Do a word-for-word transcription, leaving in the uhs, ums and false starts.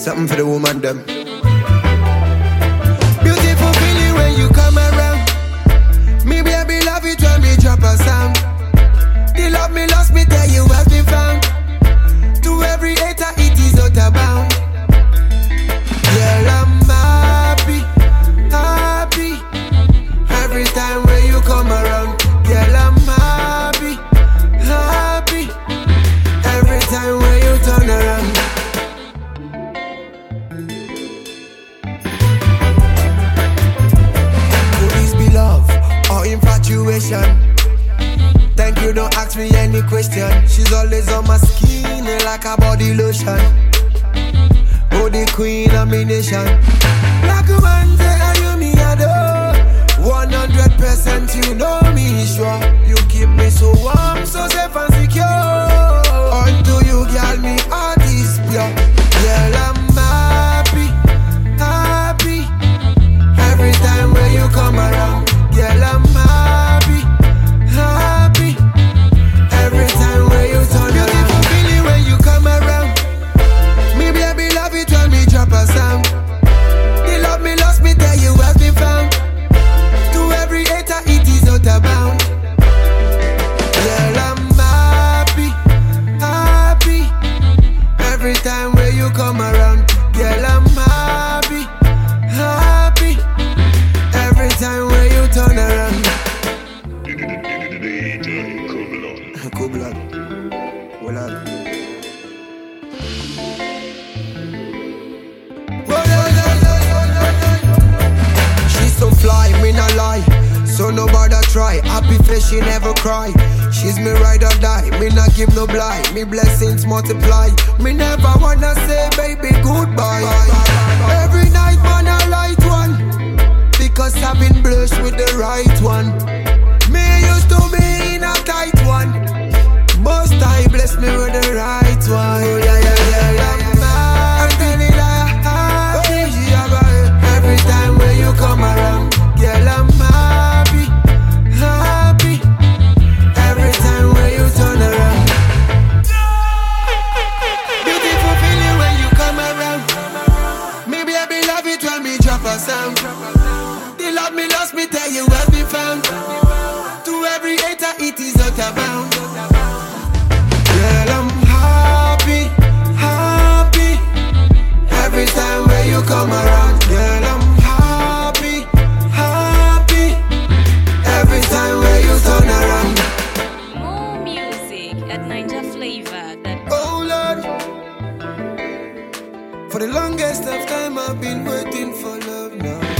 Something for the woman them. Beautiful feeling when you come around. Me baby love it when me drop a sound. The love me lost me tell you has been found. To every hater it is out of bound. Girl I'm happy, happy. Every time when you come around. Girl I'm happy, happy. Every time when you turn around. Could this be love or infatuation? Thank you, don't ask me any question. She's always on my skin like a body lotion. Oh, the queen of me nation. Like a man say, are you me adore? One hundred percent you know me sure. You keep me so warm, so safe and secure. Unto you, girl, me heart is pure. Girl, I'm happy, happy. Every time when you come around. Girl, I'm happy, happy. Every time when you turn around. Beautiful feeling when you come around. Me baby love it when me drop a sound. The love me lost me tell you has been found. To every hater it is out of bound. Girl I'm happy, happy. Every time when you come around. Girl I'm happy, happy. Every time when you turn around. Cool blood. Well, on. She's so fly, me not lie. So nobody try. Happy face, she never cry. She's me ride or die. Me not give no blind. Me blessings multiply. Me never wanna say baby goodbye. Every night man I light one. Because I've been blessed with the right one. Me used to be in a tight one. Most I bless me with the right one. Oh, yeah, yeah, yeah, yeah, yeah. I'm feeling like happy. Every time when you come around. Girl, I'm happy, happy. Every time when you turn around. Beautiful feeling when you come around. Me baby love it when me drop a sound. The love me lost me tell you has been found. To every hater it is out of bound. Girl, I'm happy, happy. Every time when you come around. Girl, I'm happy, happy. Every time when you turn around. More music at Ninja Flavor. Oh Lord, for the longest of time I've been waiting for love now.